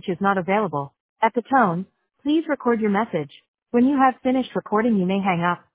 is not available. At the tone, please record your message. When you have finished recording, you may hang up.